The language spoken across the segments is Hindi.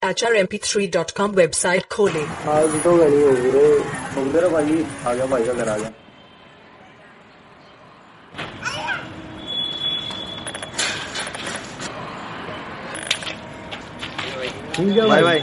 HRMP3.com वेबसाइट खोले। आज तो गली हो गई रे, उधर भाई आ गया, भाई का घर आ गया। ठीक है भाई।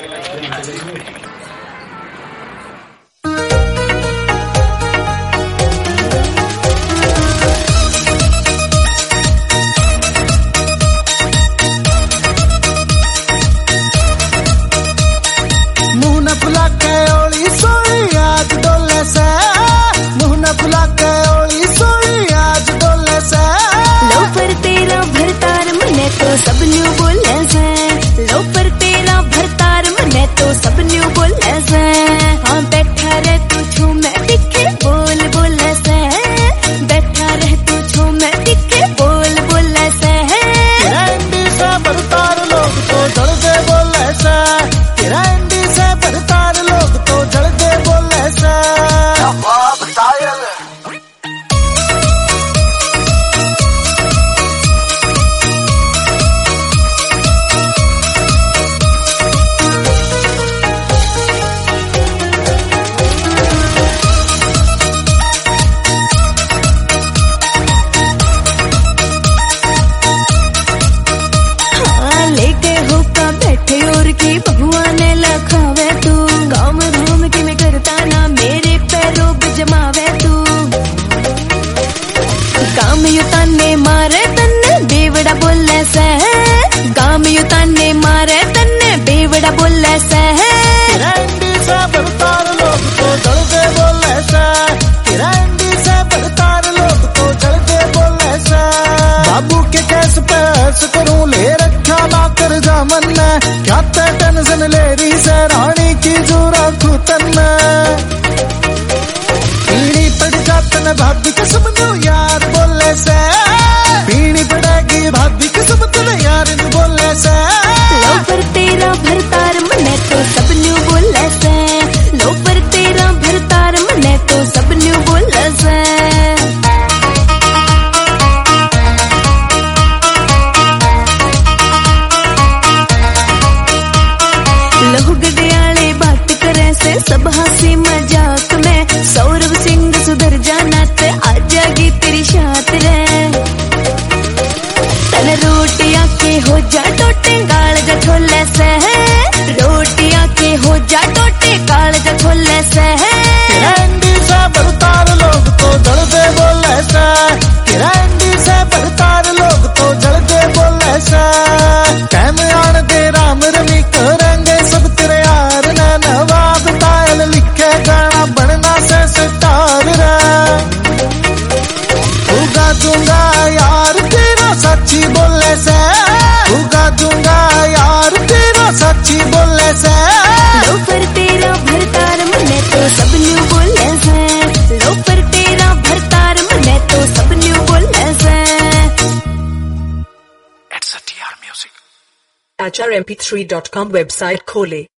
सब न्यू बोले से लो पर तेरा भरतार मने तो सब न्यू बोले से हाँ बैठा रह तू छू मैं दिखे बोल बोले से बैठा रह तू छू मैं दिखे बोल बोले से एंडी से भरतार लोग तो जड़ दे बोले से एंडी से भरतार लोग तो जड़ दे बोले से भगवान लखावे तू गाँव घूम के मैं करता ना मेरे पैरों पे जमावे तू गाँव युताने मारे तन्ने बेवड़ा बोले से गाँव युताने मारे तन्ने बेवड़ा बोले से एंडी से भरतार लोग तो जड़ दे बोले से एंडी से भरतार लोग तो जड़ दे बोले से बाबू के कैस पैस करूं ले रखा ना कर जा मन क्या टेंशन ले रही से रानी की जोरा खुतन पीड़ी पड़ जात न भाभी कसम नो यार बोले से पीड़ी पड़ेगी भाभी कसम तुम यार बोले से लो पर तेरा भरतार मने तो सब न्यू बोले से लो पर तेरा भरतार मने तो सब न्यू बोले से सब हंसी मजाक में सौरभ सिंह सुधर जाना ते आ जाएगी तेरी शात रे तन रोटियां के हो जा टोटे गाल जा छोले से रोटियां के हो जा टोटे गाल जा छोले से एंडी से भरतार लोग तो जड़ दे बोले से एंडी से भरतार लोग तो जड़ दे बोले से कैम आन दे राम रवि करेंगे सब तेरे यार न नवाब तायल लिखे गाना बनना से सितार रे उगा दूंगा यार तेरा सच्ची बोले से उगा दूंगा यार तेरा सच्ची बोले से लो पर तेरा भरतार मने तो सब न्यू बोले से लो पर तेरा भरतार मने तो सब न्यू बोले से HRMP3.com वेबसाइट खोले।